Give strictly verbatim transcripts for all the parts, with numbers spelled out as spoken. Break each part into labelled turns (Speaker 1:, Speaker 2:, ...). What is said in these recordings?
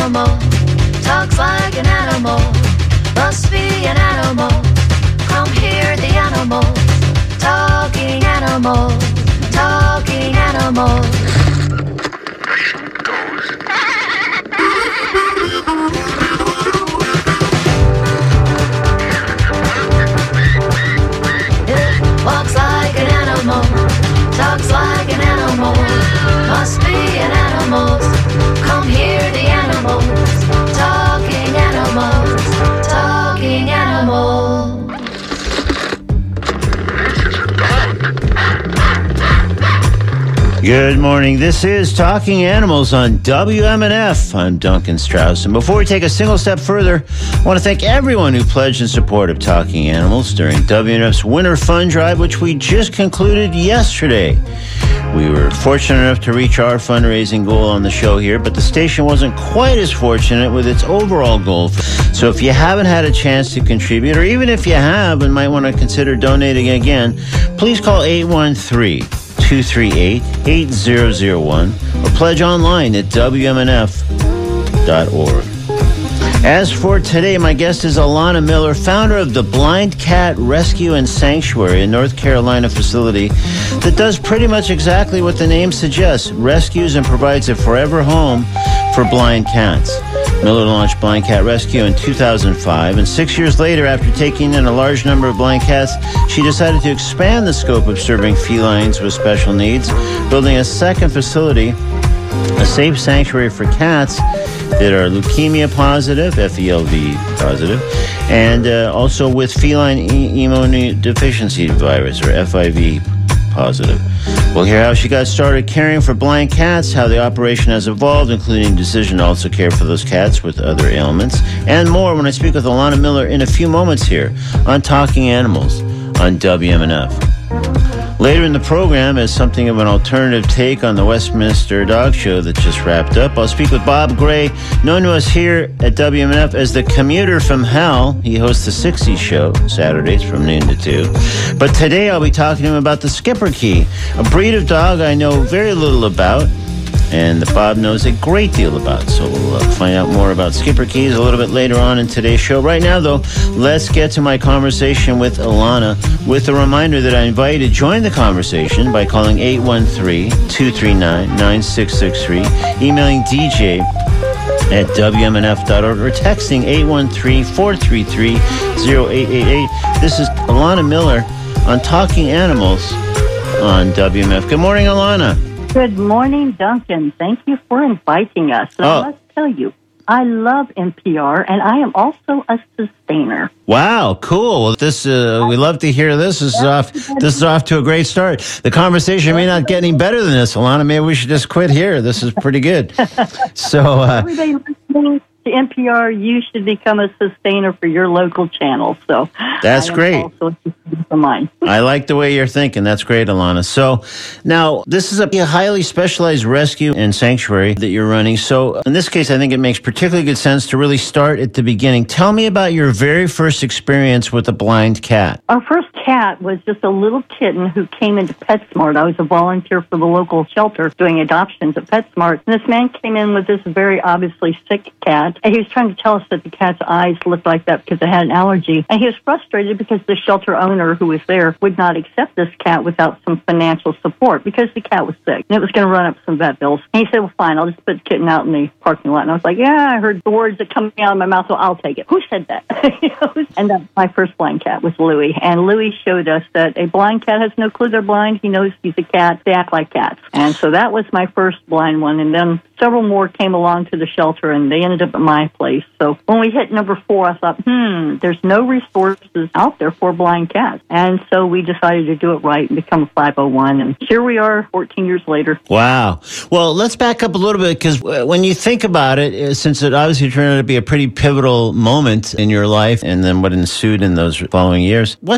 Speaker 1: animal, talks like an animal, must be an animal. Come hear the animals, talking animals, talking animals. It walks like an animal, talks like an animal, must be an animal. Come hear the animals, talking animals, talking animals.
Speaker 2: Good morning. This is Talking Animals on W M N F. I'm Duncan Strauss. And before we take a single step further, I want to thank everyone who pledged in support of Talking Animals during W M N F's Winter Fund Drive, which we just concluded yesterday. We were fortunate enough to reach our fundraising goal on the show here, but the station wasn't quite as fortunate with its overall goal. So if you haven't had a chance to contribute, or even if you have and might want to consider donating again, please call eight one three, two three eight, eight zero zero one or pledge online at W M N F dot org. As for today, my guest is Alana Miller, founder of the Blind Cat Rescue and Sanctuary, a North Carolina facility that does pretty much exactly what the name suggests, rescues and provides a forever home for blind cats. Miller launched Blind Cat Rescue in two thousand five, and six years later, after taking in a large number of blind cats, she decided to expand the scope of serving felines with special needs, building a second facility, a safe sanctuary for cats that are leukemia positive, F E L V positive, and uh, also with feline e- immunodeficiency virus, or F I V positive. We'll hear how she got started caring for blind cats, how the operation has evolved, including decision to also care for those cats with other ailments, and more when I speak with Alana Miller in a few moments here on Talking Animals on W M N F. Later in the program, as something of an alternative take on the Westminster Dog Show that just wrapped up, I'll speak with Bob Gray, known to us here at W M N F as the Commuter from Hell. He hosts the sixties show Saturdays from noon to two. But today I'll be talking to him about the Schipperke, a breed of dog I know very little about, and that Bob knows a great deal about. So we'll uh, find out more about Schipperkes a little bit later on in today's show. Right now, though, let's get to my conversation with Alana, with a reminder that I invite you to join the conversation by calling eight one three, two three nine, nine six six three, emailing D J at W M N F dot org, or texting eight one three, four three three, zero eight eight eight. This is Alana Miller on Talking Animals on W M F. Good morning, Alana.
Speaker 3: Good morning, Duncan. Thank you for inviting us. And
Speaker 2: Oh.
Speaker 3: I must tell you, I love N P R, and I am also a sustainer.
Speaker 2: Wow, cool. Well, this uh, we love to hear this. This is off. This is off to a great start. The conversation may not get any better than this, Alana. Maybe we should just quit here. This is pretty good. So, uh,
Speaker 3: Everybody listening to N P R, you should become a sustainer for your local channel. So
Speaker 2: That's
Speaker 3: I am
Speaker 2: great.
Speaker 3: Also a sustainer for mine.
Speaker 2: I like the way you're thinking. That's great, Alana. So now this is a highly specialized rescue and sanctuary that you're running. So in this case, I think it makes particularly good sense to really start at the beginning. Tell me about your very first experience with a blind cat.
Speaker 3: Our first cat was just a little kitten who came into PetSmart. I was a volunteer for the local shelter doing adoptions at PetSmart. And this man came in with this very obviously sick cat. And he was trying to tell us that the cat's eyes looked like that because it had an allergy. And he was frustrated because the shelter owner who was there would not accept this cat without some financial support because the cat was sick. And it was going to run up some vet bills. And he said, well, fine, I'll just put the kitten out in the parking lot. And I was like, yeah, I heard the words that come out of my mouth, so I'll take it. Who said that? You know? And that, my first blind cat was Louie. And Louie showed us that a blind cat has no clue they're blind. He knows he's a cat. They act like cats. And so that was my first blind one. And then several more came along to the shelter, and they ended up at my place. So when we hit number four, I thought, hmm, there's no resources out there for blind cats. And so we decided to do it right and become a five oh one. And here we are fourteen years later.
Speaker 2: Wow. Well, let's back up a little bit, because when you think about it, since it obviously turned out to be a pretty pivotal moment in your life and then what ensued in those following years, what possessed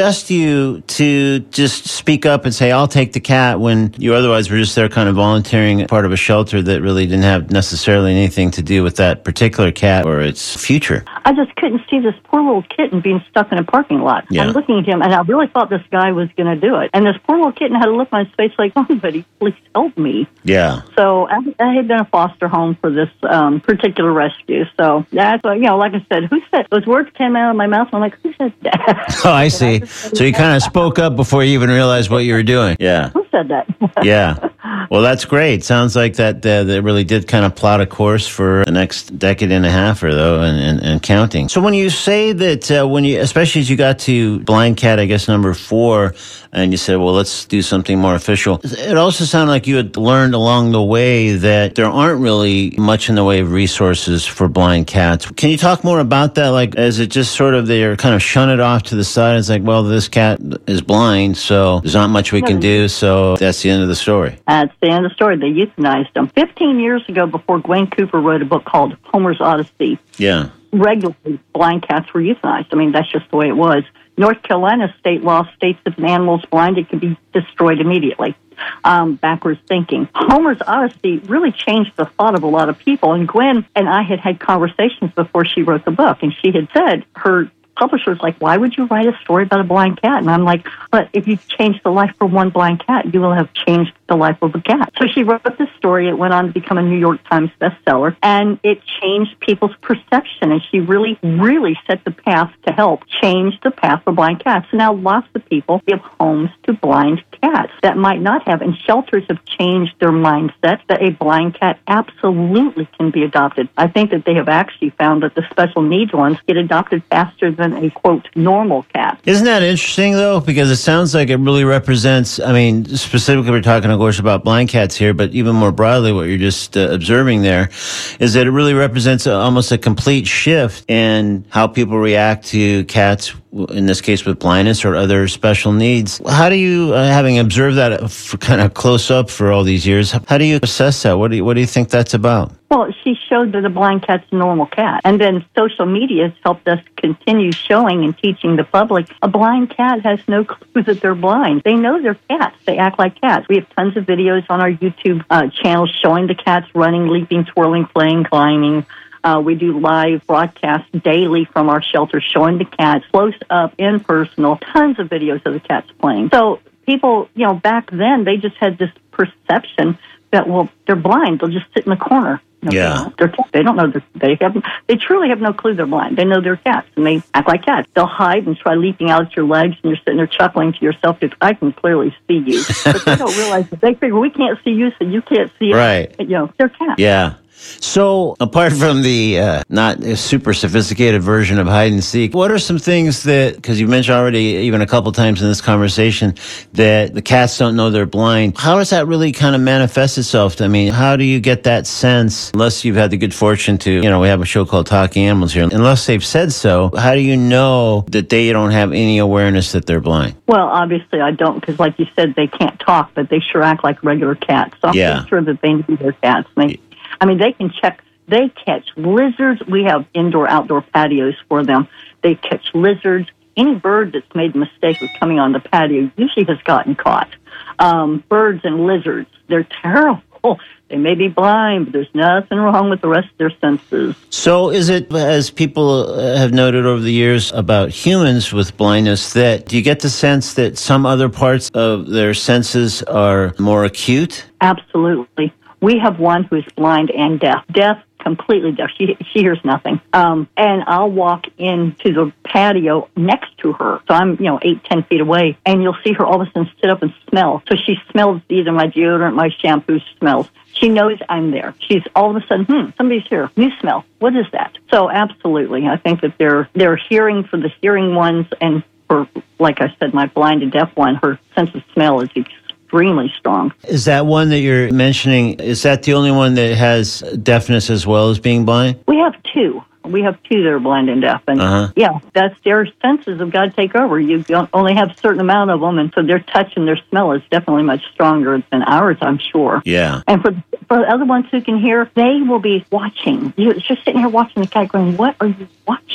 Speaker 2: possessed you to just speak up and say, I'll take the cat, when you otherwise were just there kind of volunteering part of a shelter that really didn't have necessarily anything to do with that particular cat or its future?
Speaker 3: I just couldn't see this poor little kitten being stuck in a parking lot.
Speaker 2: Yeah.
Speaker 3: I'm looking at him, and I really thought this guy was going to do it. And this poor little kitten had a look on his face like, somebody, please help me.
Speaker 2: Yeah.
Speaker 3: So I, I had been a foster home for this um, particular rescue. So that's, you know, like I said, who said, those words came out of my mouth, and I'm like, who said that?
Speaker 2: Oh, I see. So you kind of spoke up before you even realized what you were doing. Yeah.
Speaker 3: Who said that?
Speaker 2: Yeah. Well, that's great. Sounds like that uh, that really did kind of plot a course for the next decade and a half or though, and, and, and counting. So when you say that, uh, when you, especially as you got to Blind Cat, I guess number four, and you said, well, let's do something more official. It also sounded like you had learned along the way that there aren't really much in the way of resources for blind cats. Can you talk more about that? Like, is it just sort of they're kind of shun it off to the side? It's like, well, this cat is blind, so there's not much we can do, so that's the end of the story.
Speaker 3: That's the end of the story. They euthanized him. Fifteen years ago, before Gwen Cooper wrote a book called Homer's Odyssey,
Speaker 2: Yeah.
Speaker 3: regularly blind cats were euthanized. I mean, that's just the way it was. North Carolina state law states if an animal is blind, it can be destroyed immediately. Um, backwards thinking. Homer's Odyssey really changed the thought of a lot of people. And Gwen and I had had conversations before she wrote the book, and she had said her publisher was like, why would you write a story about a blind cat? And I'm like, but if you change the life for one blind cat, you will have changed the life of a cat. So she wrote this story. It went on to become a New York Times bestseller, and it changed people's perception. And she really, really set the path to help change the path for blind cats. So now lots of people give homes to blind cats that might not have, and shelters have changed their mindset that a blind cat absolutely can be adopted. I think that they have actually found that the special needs ones get adopted faster than a, quote, normal cat.
Speaker 2: Isn't that interesting, though? Because it sounds like it really represents, I mean, specifically we're talking, of course, about blind cats here, but even more broadly, what you're just uh, observing there is that it really represents a, almost a complete shift in how people react to cats, in this case with blindness or other special needs. How do you, uh, having observed that for kind of close up for all these years, how do you assess that? What do you, what do you think that's about?
Speaker 3: Well, she showed that a blind cat's a normal cat. And then social media has helped us continue showing and teaching the public a blind cat has no clue that they're blind. They know they're cats. They act like cats. We have tons of videos on our YouTube uh, channel showing the cats running, leaping, twirling, playing, climbing. Uh, we do live broadcasts daily from our shelter showing the cats close up, in personal, tons of videos of the cats playing. So people, you know, back then, they just had this perception that, well, they're blind. They'll just sit in the corner. No,
Speaker 2: Yeah.
Speaker 3: They're cats. They don't know. They're, they have. They truly have no clue they're blind. They know they're cats, and they act like cats. They'll hide and try leaping out at your legs, and you're sitting there chuckling to yourself because I can clearly see you. But they don't realize that. They figure we can't see you, so you can't see us.
Speaker 2: Right.
Speaker 3: You know, they're cats.
Speaker 2: Yeah. So, apart from the uh, not a super sophisticated version of hide and seek, what are some things that, because you mentioned already even a couple times in this conversation, that the cats don't know they're blind. How does that really kind of manifest itself? I mean, how do you get that sense, unless you've had the good fortune to, you know, we have a show called Talking Animals here, unless they've said so, how do you know that they don't have any awareness that they're blind?
Speaker 3: Well, obviously I don't, because like you said, they can't talk, but they sure act like regular cats. So I'm
Speaker 2: Yeah.
Speaker 3: pretty sure that they know they're cats. And they, I mean, they can check, they catch lizards. We have indoor, outdoor patios for them. They catch lizards. Any bird that's made a mistake with coming on the patio usually has gotten caught. Um, birds and lizards, they're terrible. They may be blind, but there's nothing wrong with the rest of their senses.
Speaker 2: So is it, as people have noted over the years about humans with blindness, that do you get the sense that some other parts of their senses are more acute?
Speaker 3: Absolutely. We have one who is blind and deaf. Deaf, completely deaf. She she hears nothing. Um, and I'll walk into the patio next to her. So I'm, you know, eight, ten feet away, and you'll see her all of a sudden sit up and smell. So she smells either my deodorant, my shampoo smells. She knows I'm there. She's all of a sudden, hmm, somebody's here. New smell. What is that? So absolutely. I think that they're they're hearing for the hearing ones, and for, like I said, my blind and deaf one, her sense of smell is extremely strong.
Speaker 2: Is that one that you're mentioning, is that the only one that has deafness as well as being blind?
Speaker 3: We have two. We have two that are blind and deaf. And
Speaker 2: Uh-huh.
Speaker 3: yeah, that's their senses have got to take over. You don't only have a certain amount of them, and so their touch and their smell is definitely much stronger than ours, I'm sure.
Speaker 2: Yeah.
Speaker 3: And for, for the other ones who can hear, they will be watching. You're just sitting here watching the cat going, what are you watching?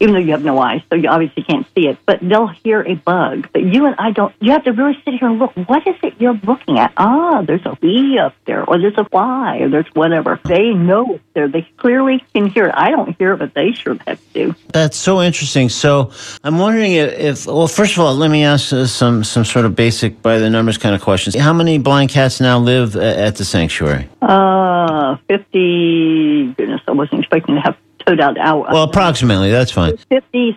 Speaker 3: even though you have no eyes, so you obviously can't see it. But they'll hear a bug. But you and I don't. You have to really sit here and look. What is it you're looking at? Ah, there's a bee up there, or there's a fly, or there's whatever. They know it's there. They clearly can hear it. I don't hear it, but they sure heck do.
Speaker 2: That's so interesting. So I'm wondering if, if well, first of all, let me ask uh, some some sort of basic by the numbers kind of questions. How many blind cats now live at the sanctuary?
Speaker 3: Uh, fifty. Goodness, I wasn't expecting to have towed out hour.
Speaker 2: Well, approximately, that's fine.
Speaker 3: fifty,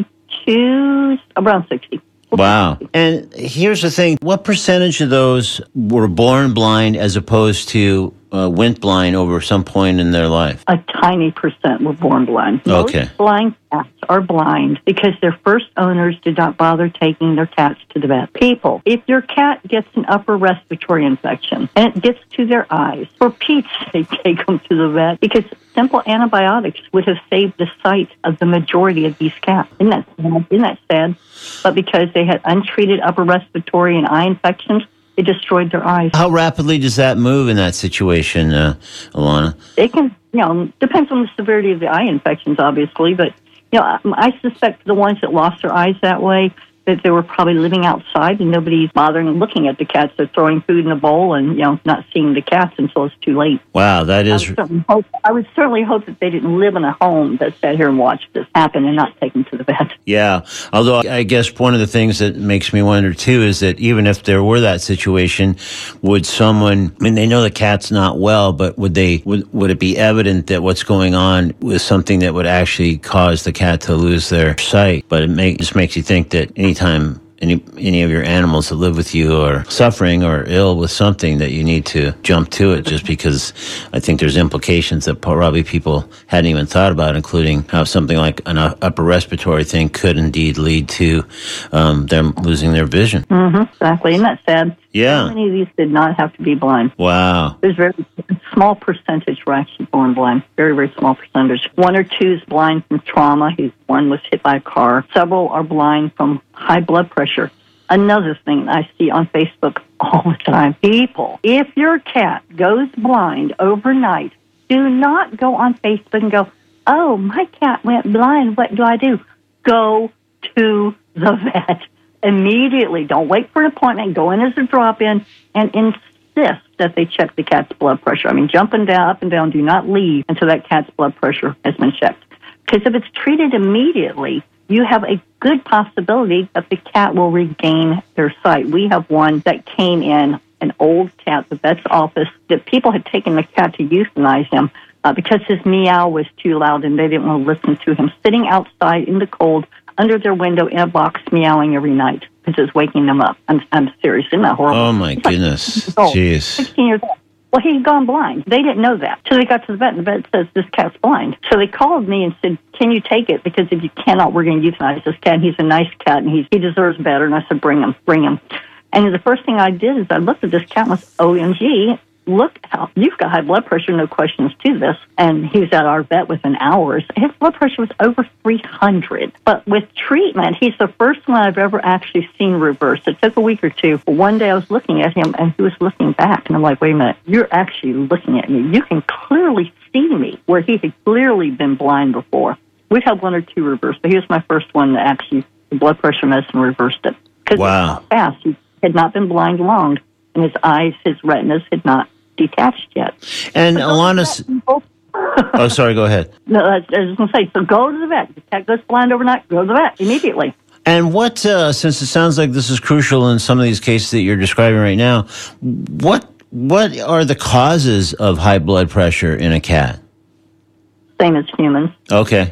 Speaker 3: sixty-two, around sixty.
Speaker 2: Wow. And here's the thing. What percentage of those were born blind as opposed to uh, went blind over some point in their life?
Speaker 3: A tiny percent were born blind. Most
Speaker 2: okay.
Speaker 3: blind cats are blind because their first owners did not bother taking their cats to the vet. People, if your cat gets an upper respiratory infection and it gets to their eyes, for Pete's sake, take them to the vet because simple antibiotics would have saved the sight of the majority of these cats. Isn't that sad? Isn't that sad? But because they had untreated upper respiratory and eye infections, it destroyed their eyes.
Speaker 2: How rapidly does that move in that situation, uh, Alana?
Speaker 3: It can, you know, depends on the severity of the eye infections, obviously. But, you know, I, I suspect the ones that lost their eyes that way, that they were probably living outside and nobody's bothering looking at the cats. They're throwing food in a bowl and, you know, not seeing the cats until it's too late.
Speaker 2: Wow, that is...
Speaker 3: I would certainly hope, I would certainly hope that they didn't live in a home that sat here and watched this happen and not take them to the vet.
Speaker 2: Yeah, although I guess one of the things that makes me wonder, too, is that even if there were that situation, would someone... I mean, they know the cat's not well, but would they? Would, would it be evident that what's going on was something that would actually cause the cat to lose their sight? But it make, just makes you think that anytime any any of your animals that live with you are suffering or ill with something, that you need to jump to it, just because I think there's implications that probably people hadn't even thought about, including how something like an upper respiratory thing could indeed lead to um, them losing their vision.
Speaker 3: Mm-hmm, exactly. Isn't that sad?
Speaker 2: Yeah.
Speaker 3: How many of these did not have to be blind?
Speaker 2: Wow.
Speaker 3: There's very small percentage were actually born blind. Very, very small percentage. One or two is blind from trauma. One was hit by a car. Several are blind from high blood pressure. Another thing I see on Facebook all the time. People, if your cat goes blind overnight, do not go on Facebook and go, oh, my cat went blind. What do I do? Go to the vet. Immediately. Don't wait for an appointment. Go in as a drop-in and insist that they check the cat's blood pressure. I mean, jumping down, up and down, do not leave until that cat's blood pressure has been checked. Because if it's treated immediately, you have a good possibility that the cat will regain their sight. We have one that came in, an old cat, the vet's office, that people had taken the cat to euthanize him uh, because his meow was too loud and they didn't want to listen to him, sitting outside in the cold under their window in a box meowing every night because it's waking them up. I'm, I'm serious. Isn't that horrible?
Speaker 2: Oh, my goodness.
Speaker 3: Like
Speaker 2: Jeez.
Speaker 3: sixteen years old. Well, he'd gone blind. They didn't know that. So they got to the vet, and the vet says, this cat's blind. So they called me and said, can you take it? Because if you cannot, we're going to euthanize this cat. He's a nice cat, and he's, he deserves better. And I said, bring him, bring him. And the first thing I did is I looked at this cat and was, O M G, look how you've got high blood pressure, no questions to this. And he was at our vet within hours. His blood pressure was over three hundred. But with treatment, he's the first one I've ever actually seen reverse. It took a week or two. But one day I was looking at him and he was looking back. And I'm like, wait a minute, you're actually looking at me. You can clearly see me, where he had clearly been blind before. We've had one or two reverse, but he was my first one that actually, the blood pressure medicine reversed it. Because
Speaker 2: wow.
Speaker 3: It was fast. He had not been blind long, and his eyes, his retinas had not detached yet.
Speaker 2: And Alana's... oh, sorry, go ahead.
Speaker 3: No, I was going to say, so go to the vet. If the cat goes blind overnight, go to the vet immediately.
Speaker 2: And what, uh, since it sounds like this is crucial in some of these cases that you're describing right now, what what are the causes of high blood pressure in a cat?
Speaker 3: Same as humans.
Speaker 2: Okay.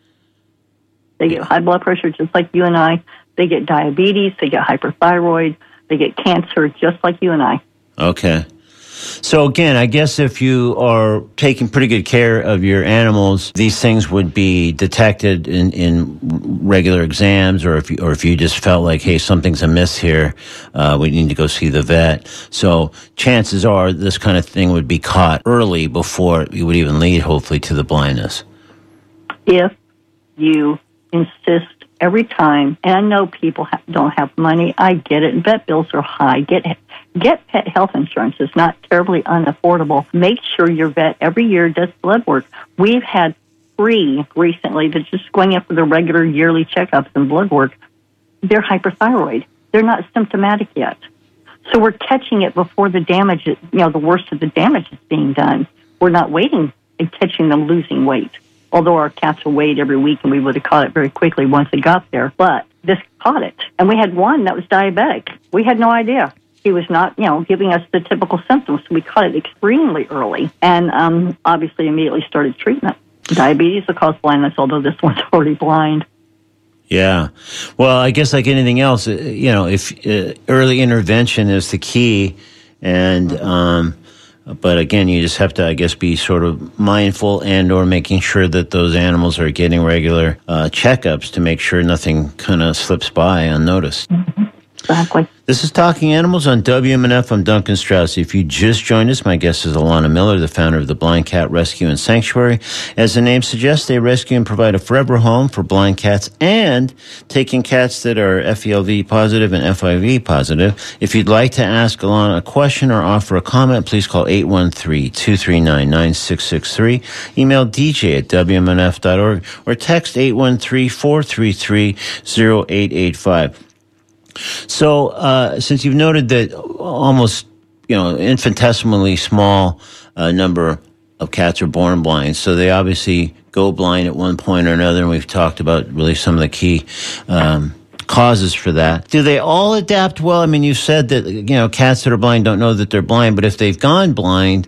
Speaker 3: They get high blood pressure just like you and I. They get diabetes. They get hyperthyroid. They get cancer just like you and I.
Speaker 2: Okay. So again, I guess if you are taking pretty good care of your animals, these things would be detected in, in regular exams, or if you, or if you just felt like, hey, something's amiss here, uh, we need to go see the vet. So chances are this kind of thing would be caught early before it would even lead, hopefully, to the blindness.
Speaker 3: If you insist every time, and I know people ha- don't have money, I get it, and vet bills are high, get Get pet health insurance. It's not terribly unaffordable. Make sure your vet every year does blood work. We've had free recently that's just going in for their regular yearly checkups and blood work, they're hyperthyroid. They're not symptomatic yet. So we're catching it before the damage, is, you know, the worst of the damage is being done. We're not waiting and catching them losing weight. Although our cats will weighed every week and we would have caught it very quickly once it got there. But this caught it. And we had one that was diabetic. We had no idea. He was not, you know, giving us the typical symptoms. So we caught it extremely early and um, obviously immediately started treatment. Diabetes will cause blindness, although this one's already blind.
Speaker 2: Yeah. Well, I guess like anything else, you know, if uh, early intervention is the key, and um, but again, you just have to, I guess, be sort of mindful and or making sure that those animals are getting regular uh, checkups to make sure nothing kind of slips by unnoticed.
Speaker 3: Mm-hmm. Exactly.
Speaker 2: This is Talking Animals on W M N F. I'm Duncan Strauss. If you just joined us, my guest is Alana Miller, the founder of the Blind Cat Rescue and Sanctuary. As the name suggests, they rescue and provide a forever home for blind cats and taking cats that are F E L V positive and F I V positive. If you'd like to ask Alana a question or offer a comment, please call eight one three, two three nine, nine six six three. Email D J at W M N F dot org or text eight one three, four three three, zero eight eight five. So, uh, since you've noted that almost, you know, infinitesimally small uh, number of cats are born blind, so they obviously go blind at one point or another, and we've talked about really some of the key um, causes for that. Do they all adapt well? I mean, you said that, you know, cats that are blind don't know that they're blind, but if they've gone blind,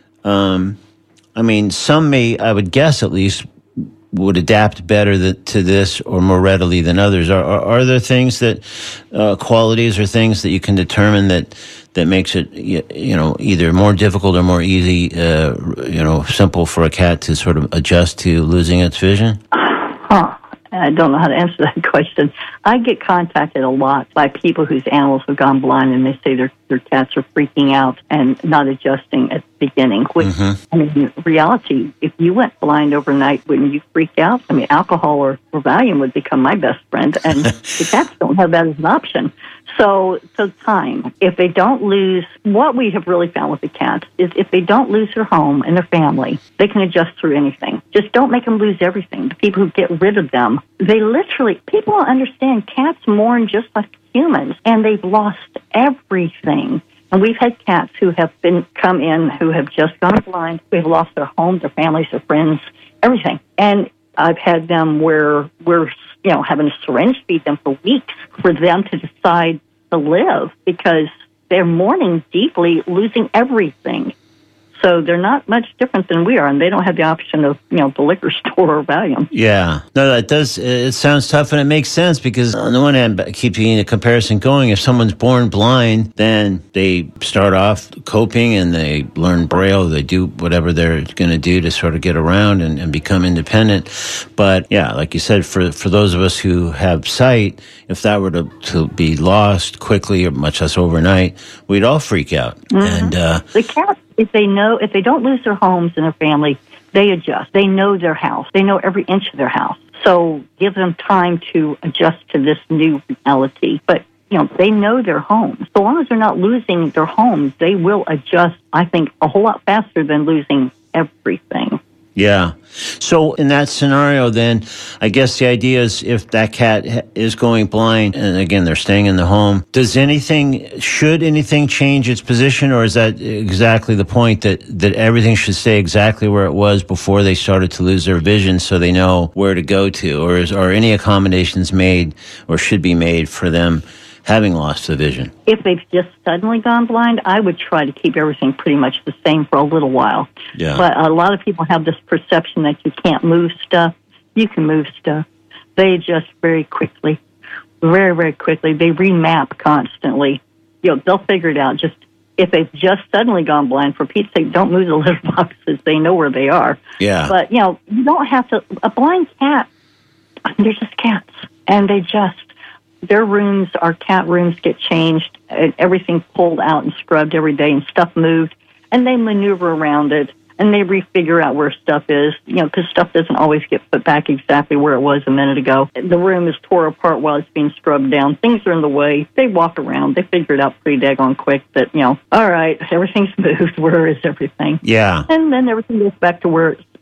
Speaker 2: um, I mean, some may, I would guess at least, would adapt better th- to this or more readily than others. Are, are, are there things that, uh, qualities or things that you can determine that, that makes it, you, you know, either more difficult or more easy, uh, you know, simple for a cat to sort of adjust to losing its vision?
Speaker 3: Huh. I don't know how to answer that question. I get contacted a lot by people whose animals have gone blind, and they say their their cats are freaking out and not adjusting at the beginning. Which, mm-hmm. I mean, in reality, if you went blind overnight, wouldn't you freak out? I mean, alcohol or, or Valium would become my best friend, and the cats don't have that as an option. So, so time. If they don't lose, what we have really found with the cats is if they don't lose their home and their family, they can adjust through anything. Just don't make them lose everything. The people who get rid of them, they literally, people don't understand, cats mourn just like humans, and they've lost everything. And we've had cats who have been come in who have just gone blind. We've lost their home, their families, their friends, everything. And I've had them where we're, you know, having to syringe feed them for weeks for them to decide to live because they're mourning deeply, losing everything. So they're not much different than we are, and they don't have the option of, you know, the liquor store or Valium.
Speaker 2: Yeah. No, that does, it sounds tough, and it makes sense because on the one hand, keeping the comparison going, if someone's born blind, then they start off coping and they learn Braille, they do whatever they're going to do to sort of get around and, and become independent. But yeah, like you said, for, for those of us who have sight, if that were to, to be lost quickly or much less overnight, we'd all freak out.
Speaker 3: Mm-hmm.
Speaker 2: And uh,
Speaker 3: the cats, if they know, if they don't lose their homes and their family, they adjust. They know their house. They know every inch of their house. So give them time to adjust to this new reality. But, you know, they know their homes. So long as they're not losing their homes, they will adjust, I think, a whole lot faster than losing everything.
Speaker 2: Yeah. So in that scenario, then, I guess the idea is if that cat is going blind, and again, they're staying in the home, does anything, should anything change its position, or is that exactly the point that, that everything should stay exactly where it was before they started to lose their vision so they know where to go to? Or is, are any accommodations made or should be made for them having lost the vision?
Speaker 3: If they've just suddenly gone blind, I would try to keep everything pretty much the same for a little while.
Speaker 2: Yeah.
Speaker 3: But a lot of people have this perception that you can't move stuff. You can move stuff. They adjust very quickly, very, very quickly. They remap constantly. You know, they'll figure it out. Just if they've just suddenly gone blind, for Pete's sake, don't move the litter boxes. They know where they are.
Speaker 2: Yeah.
Speaker 3: But, you know, you don't have to, a blind cat, they're just cats, and they just, their rooms, our cat rooms, get changed, and everything pulled out and scrubbed every day, and stuff moved, and they maneuver around it, and they refigure out where stuff is, you know, because stuff doesn't always get put back exactly where it was a minute ago. The room is tore apart while it's being scrubbed down. Things are in the way. They walk around. They figure it out pretty daggone quick that, you know, all right, everything's moved. Where is everything?
Speaker 2: Yeah.
Speaker 3: And then everything goes back to where it's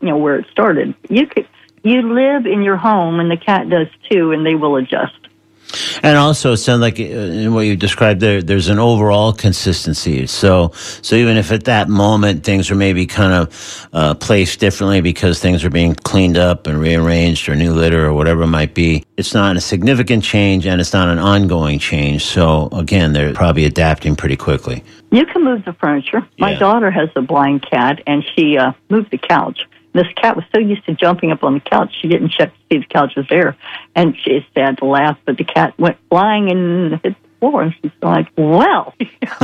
Speaker 3: you know, where it started. You could, you live in your home, and the cat does too, and they will adjust.
Speaker 2: And also, it sounds like uh, in what you described there, there's an overall consistency. So, so even if at that moment things are maybe kind of uh, placed differently because things are being cleaned up and rearranged, or new litter or whatever it might be, it's not a significant change, and it's not an ongoing change. So again, they're probably adapting pretty quickly.
Speaker 3: You can move the furniture. My
Speaker 2: Yeah.
Speaker 3: daughter has a blind cat, and she uh, moved the couch. This cat was so used to jumping up on the couch, she didn't check to see the couch was there. And she had to laugh, but the cat went flying and hit the floor. And she's like, well. You know?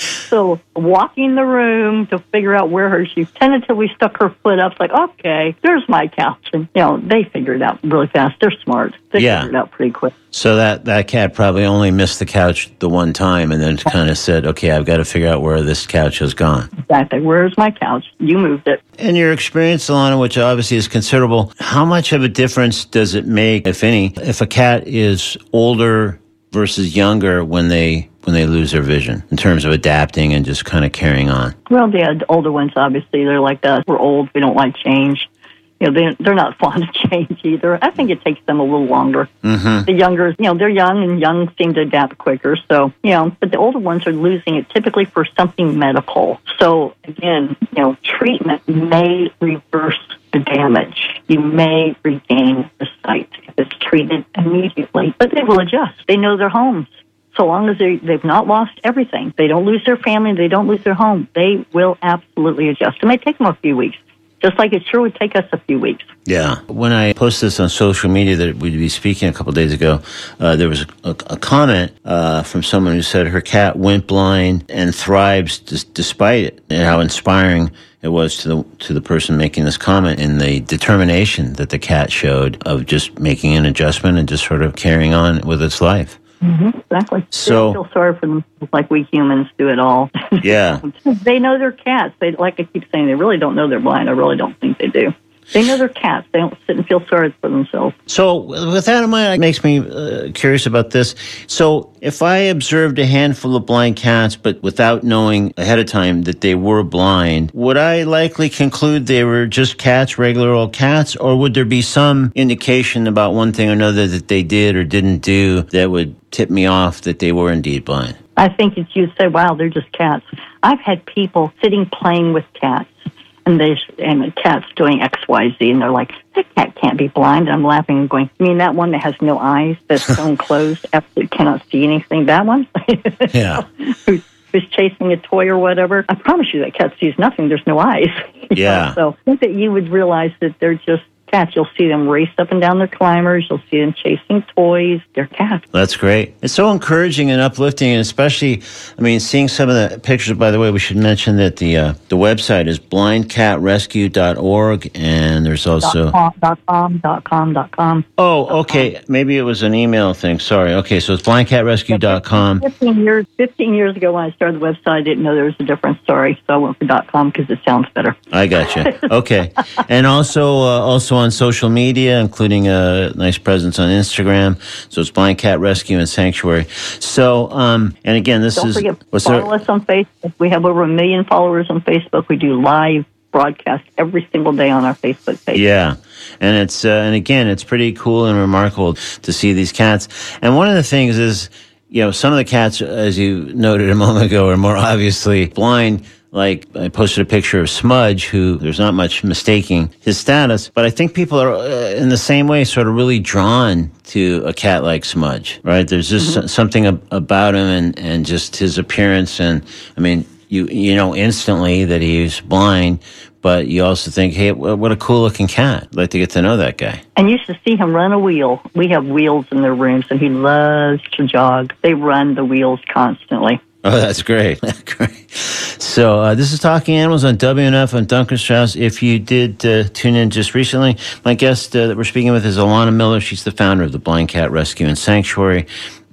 Speaker 3: So walking the room to figure out where her, she tentatively stuck her foot up, like, okay, there's my couch. And, you know, they figured it out really fast. They're smart. They
Speaker 2: Yeah.
Speaker 3: figured it out pretty quick.
Speaker 2: So that, that cat probably only missed the couch the one time, and then kind of said, okay, I've got to figure out where this couch has gone.
Speaker 3: Exactly. Where's my couch? You moved it.
Speaker 2: In your experience, Alana, which obviously is considerable, how much of a difference does it make, if any, if a cat is older versus younger when they when they lose their vision, in terms of adapting and just kind of carrying on?
Speaker 3: Well, the older ones, obviously, they're like us. We're old. We don't like change. You know, they, they're not fond of change either. I think it takes them a little longer.
Speaker 2: Mm-hmm.
Speaker 3: The younger, you know, they're young, and young seem to adapt quicker. So, you know, but the older ones are losing it typically for something medical. So, again, you know, treatment may reverse the damage. You may regain the sight if it's treated immediately, but they will adjust. They know their homes. So long as they, they've not lost everything, they don't lose their family, they don't lose their home, they will absolutely adjust. It may take them a few weeks, just like it sure would take us a few weeks.
Speaker 2: Yeah. When I posted this on social media that we'd be speaking a couple of days ago, uh, there was a, a comment uh, from someone who said her cat went blind and thrives d- despite it, and how inspiring it was to the to the person making this comment, in the determination that the cat showed of just making an adjustment and just sort of carrying on with its life.
Speaker 3: Mm-hmm, exactly.
Speaker 2: So-
Speaker 3: they feel sorry for them, like we humans do it all.
Speaker 2: Yeah.
Speaker 3: They know they're cats. They, like I keep saying, they really don't know they're blind. I really don't think they do. They know they're cats. They don't sit and feel sorry for themselves.
Speaker 2: So with that in mind, it makes me uh, curious about this. So if I observed a handful of blind cats, but without knowing ahead of time that they were blind, would I likely conclude they were just cats, regular old cats, or would there be some indication about one thing or another that they did or didn't do that would tip me off that they were indeed blind?
Speaker 3: I think if you say, wow, they're just cats. I've had people sitting playing with cats, and they and the cat's doing X, Y, Z, and they're like, that cat can't be blind. I'm laughing and going, you mean that one that has no eyes, that's so closed, absolutely cannot see anything? That one?
Speaker 2: Yeah.
Speaker 3: Who's, who's chasing a toy or whatever? I promise you that cat sees nothing. There's no eyes.
Speaker 2: Yeah.
Speaker 3: So I think that you would realize that they're just cats. You'll see them race up and down their climbers. You'll see them chasing toys. They're cats.
Speaker 2: That's great. It's so encouraging and uplifting, and especially, I mean, seeing some of the pictures. By the way, we should mention that the uh, the website is blind cat rescue dot org, and there's also...
Speaker 3: Dot com, dot com, dot com, dot com.
Speaker 2: Oh, okay. Maybe it was an email thing. Sorry. Okay, so it's blind cat rescue dot com.
Speaker 3: Fifteen years, fifteen years ago when I started the website, I didn't know there was a difference. Sorry, so I went for dot com because it sounds better.
Speaker 2: I got you. Okay, and also uh, also on social media, including a nice presence on Instagram. So it's Blind Cat Rescue and Sanctuary. So, um, and again, this
Speaker 3: Don't
Speaker 2: is
Speaker 3: forget,
Speaker 2: what's
Speaker 3: follow
Speaker 2: there?
Speaker 3: us on Facebook. We have over a million followers on Facebook. We do live broadcast every single day on our Facebook page.
Speaker 2: Yeah, and it's uh, and again, it's pretty cool and remarkable to see these cats. And one of the things is, you know, some of the cats, as you noted a moment ago, are more obviously blind. Like, I posted a picture of Smudge, who there's not much mistaking his status, but I think people are, uh, in the same way, sort of really drawn to a cat like Smudge, right? There's just mm-hmm. something ab- about him and, and just his appearance. And, I mean, you you know instantly that he's blind, but you also think, hey, what a cool-looking cat. I'd like to get to know that guy.
Speaker 3: And you should see him run a wheel. We have wheels in their rooms, and he loves to jog. They run the wheels constantly.
Speaker 2: Oh, that's great. Great. So uh, this is Talking Animals on W N F. I'm Duncan Strauss. If you did uh, tune in just recently, my guest uh, that we're speaking with is Alana Miller. She's the founder of the Blind Cat Rescue and Sanctuary.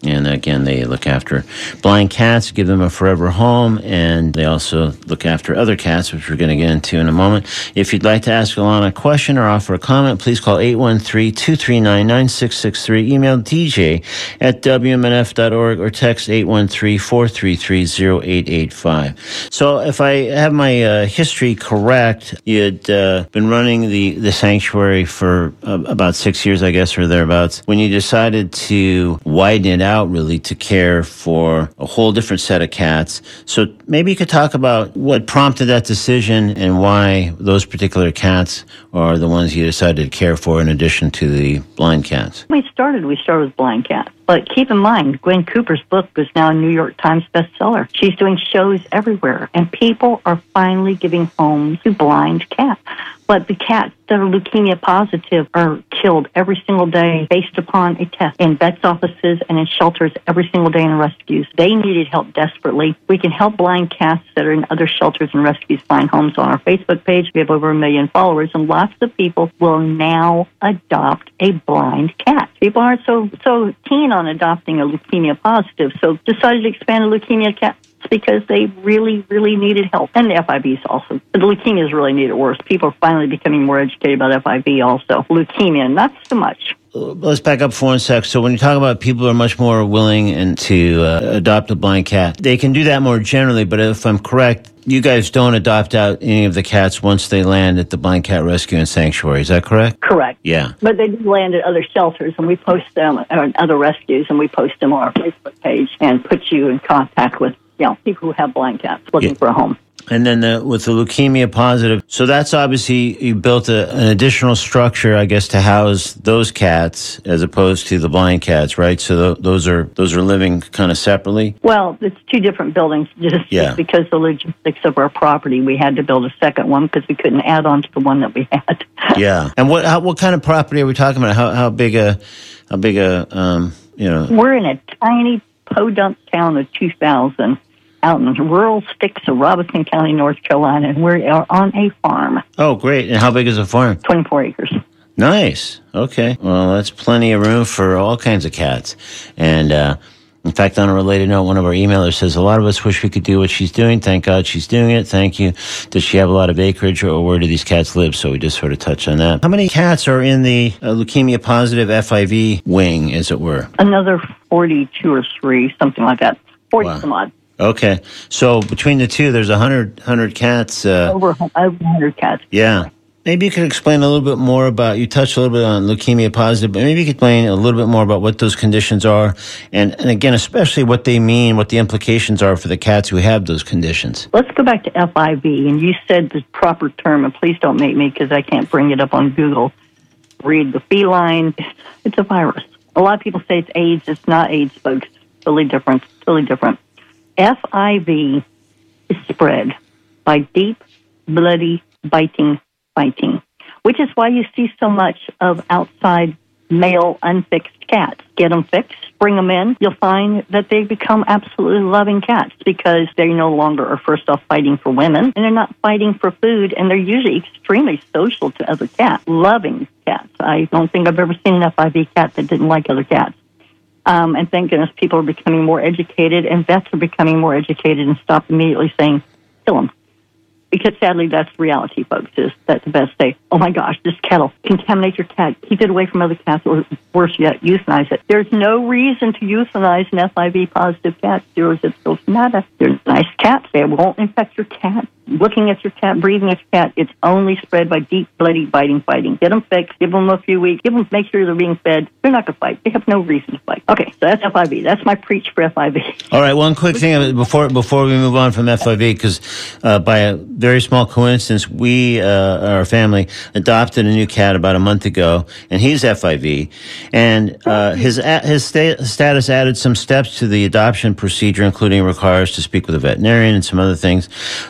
Speaker 2: And again, they look after blind cats, give them a forever home, and they also look after other cats, which we're going to get into in a moment. If you'd like to ask Ilana a question or offer a comment, please call eight one three, two three nine, nine six six three, email d j at w m n f dot org, or text eight one three, four three three, zero eight eight five. So if I have my uh, history correct, you had uh, been running the, the sanctuary for uh, about six years, I guess, or thereabouts, when you decided to widen it out really to care for a whole different set of cats. So maybe you could talk about what prompted that decision and why those particular cats are the ones you decided to care for in addition to the blind cats.
Speaker 3: When we started, we started with blind cats. But keep in mind, Gwen Cooper's book is now a New York Times bestseller. She's doing shows everywhere, and people are finally giving homes to blind cats. But the cats that are leukemia positive are killed every single day based upon a test in vets' offices and in shelters every single day in rescues. They needed help desperately. We can help blind cats that are in other shelters and rescues find homes on our Facebook page. We have over a million followers, and lots of people will now adopt a blind cat. People aren't so so keen on adopting a leukemia positive, so decided to expand a leukemia cat because they really, really needed help. And the F I Vs also. The leukemias really need it worse. People are finally becoming more educated about F I V also. Leukemia, not so much.
Speaker 2: Let's back up for one sec. So when you talk about people are much more willing and to uh, adopt a blind cat, they can do that more generally, but if I'm correct, you guys don't adopt out any of the cats once they land at the Blind Cat Rescue and Sanctuary. Is that correct?
Speaker 3: Correct.
Speaker 2: Yeah.
Speaker 3: But they do land at other shelters, and we post them, or other rescues, and we post them on our Facebook page and put you in contact with, you know, people who have blind cats looking
Speaker 2: yeah.
Speaker 3: for a home.
Speaker 2: And then the, with the leukemia positive, so that's obviously, you built a, an additional structure, I guess, to house those cats as opposed to the blind cats, right? So th- those are those are living kind of separately?
Speaker 3: Well, it's two different buildings. Just
Speaker 2: yeah.
Speaker 3: because the logistics of our property, we had to build a second one because we couldn't add on to the one that we had.
Speaker 2: yeah. And what how, what kind of property are we talking about? How how big a how big a um you know?
Speaker 3: We're in a tiny podunk town of two thousand. Out in the rural sticks of Robeson County, North Carolina, and we are on a farm.
Speaker 2: Oh, great. And how big is the farm?
Speaker 3: twenty-four acres.
Speaker 2: Nice. Okay. Well, that's plenty of room for all kinds of cats. And, uh, in fact, on a related note, one of our emailers says, a lot of us wish we could do what she's doing. Thank God she's doing it. Thank you. Does she have a lot of acreage, or where do these cats live? So we just sort of touched on that. How many cats are in the uh, leukemia-positive F I V wing, as it were?
Speaker 3: Another forty-two or three, something like that. forty
Speaker 2: Wow.
Speaker 3: some odd.
Speaker 2: Okay. So between the two, there's one hundred, one hundred cats. Uh,
Speaker 3: over, over one hundred cats.
Speaker 2: Yeah. Maybe you could explain a little bit more about, you touched a little bit on leukemia positive, but maybe you could explain a little bit more about what those conditions are, and, and again, especially what they mean, what the implications are for the cats who have those conditions.
Speaker 3: Let's go back to F I V, and you said the proper term, and please don't make me because I can't bring it up on Google. Read the feline. It's a virus. A lot of people say it's AIDS. It's not AIDS, folks. It's totally different. Totally different. F I V is spread by deep, bloody, biting, biting, which is why you see so much of outside male unfixed cats. Get them fixed, bring them in. You'll find that they become absolutely loving cats because they no longer are first off fighting for women, and they're not fighting for food, and they're usually extremely social to other cats, loving cats. I don't think I've ever seen an F I V cat that didn't like other cats. Um, and thank goodness people are becoming more educated, and vets are becoming more educated and stop immediately saying, kill them. Because sadly, that's the reality, folks, is that the vets say, oh my gosh, this cat will contaminate your cat. Keep it away from other cats, or worse yet, euthanize it. There's no reason to euthanize an F I V positive cat. Zero ipsos nada. They're nice cats. They won't infect your cat. Looking at your cat, breathing at your cat, it's only spread by deep, bloody, biting, fighting. Get them fixed. Give them a few weeks. Give them, make sure they're being fed. They're not going to fight. They have no reason to fight. Okay, so that's F I V. That's my preach for F I V.
Speaker 2: All right, one quick thing before before we move on from F I V, because uh, by a very small coincidence, we, uh, our family, adopted a new cat about a month ago, and he's F I V. And uh, his his sta- status added some steps to the adoption procedure, including requires to speak with a veterinarian and some other things. And we listened